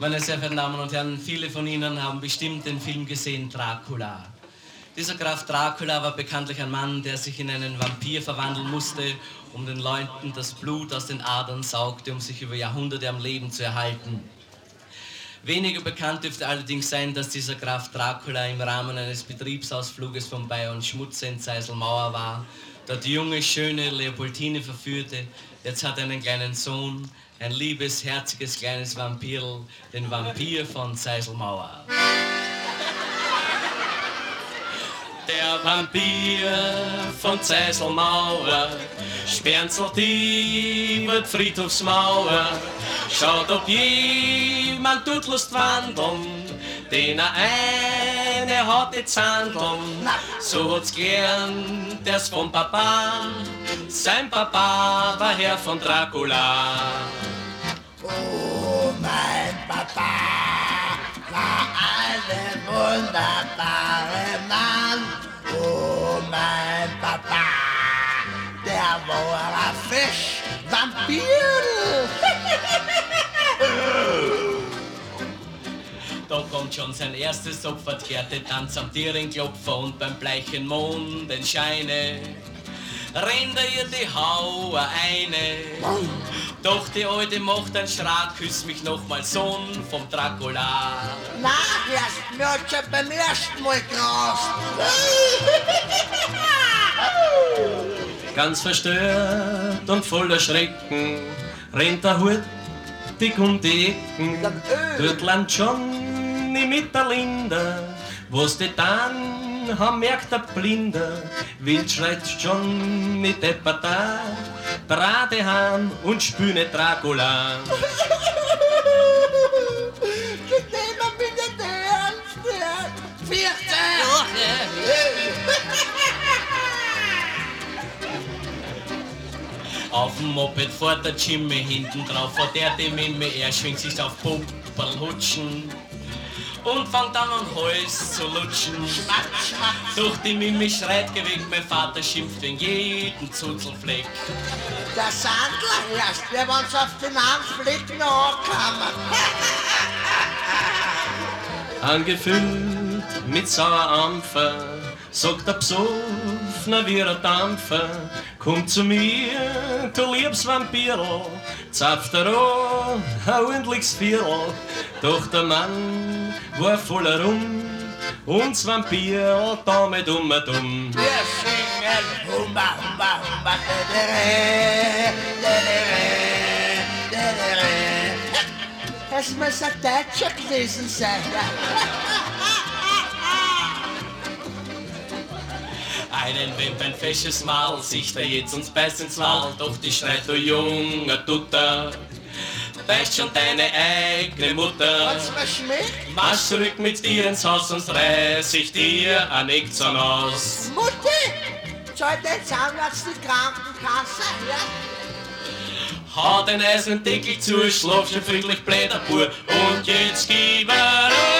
Meine sehr verehrten Damen und Herren, viele von Ihnen haben bestimmt den Film gesehen, Dracula. Dieser Graf Dracula war bekanntlich ein Mann, der sich in einen Vampir verwandeln musste, um den Leuten das Blut aus den Adern saugte, um sich über Jahrhunderte am Leben zu erhalten. Weniger bekannt dürfte allerdings sein, dass dieser Graf Dracula im Rahmen eines Betriebsausfluges von Bayern Schmutze in Zeiselmauer war, dort die junge, schöne Leopoldine verführte. Jetzt hat er einen kleinen Sohn, ein liebes, herziges, kleines Vampirl, den Vampir von Zeiselmauer. Der Vampir von Zeiselmauer sperrenzelt über die Friedhofsmauer, schaut, ob jemand dort Lust wandeln, den eine hat die Zandeln. So hat's gern, der's vom Papa, sein Papa war Herr von Dracula. Oh, mein Papa war ein wunderbarer Mann. Oh, mein Papa, der war ein Fisch, Vampir. Da kommt schon sein erstes Opfer, kehrte Tanz am Tierenklopfer und beim bleichen Mondenscheine rennt ihr die Haue eine. Doch die Alte macht einen Schrak, küss mich nochmal, Sohn vom Dracula. Na, erst mir hat's schon beim ersten Mal gerast. Ganz verstört und voller Schrecken rennt er hurtig um die Ecken. Dort landet Johnny mit der Linda, wo's die dann haben, merkt der Blinde. Wild schreit Johnny deppata, Bratehahn und spüne Dracula. Das nehmen wir nicht ernst. 14! Auf dem Moped fährt der Jimmy, hinten drauf fährt der die Mimi, er schwingt sich auf Pumperlhutschen und fängt an Hals zu lutschen. Durch die Mimi schreit geweckt, mein Vater schimpft wegen jeden Zuzelfleck. Der Sandler erst, der wenn's auf den Anfleck noch ankommen. Angefüllt mit Sauerampfer, sagt der Psoffner wie ein Dampfer. Komm zu mir, du liebes Vampirl, zapft er an, ein ordentliches Viertel. Doch der Mann war voller Rum, und das Vampirl damit dumm. Wir singen Humba, Humba, Humba, dedere, dedere, dedere. Es muss ein Deutscher gewesen sein. Einen Wimpern fesches Mal, sich der jetzt uns beißt ins Maul, doch die schreit, du junger Tutter, beißt schon deine eigene Mutter. Hat's mir schmeckt? Marsch zurück mit dir ins Haus, sonst reiß ich dir ein Eckzahn aus. Mutti, zahlt der Zahnarzt die Krankenkasse, ja? Hau den Eisendeckel zu, schlaf schon friedlich, bläder Bur, und jetzt gib er